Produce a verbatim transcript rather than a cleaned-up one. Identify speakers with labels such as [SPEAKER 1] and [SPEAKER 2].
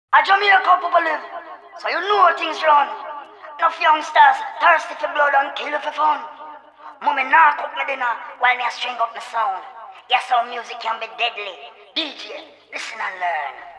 [SPEAKER 1] A Jamaica people live, so you know things run. Enough youngsters thirsty for blood and kill for fun. Mommy nah cook me dinner while me a string up my sound. Yes, our music can be deadly. D J, listen and learn.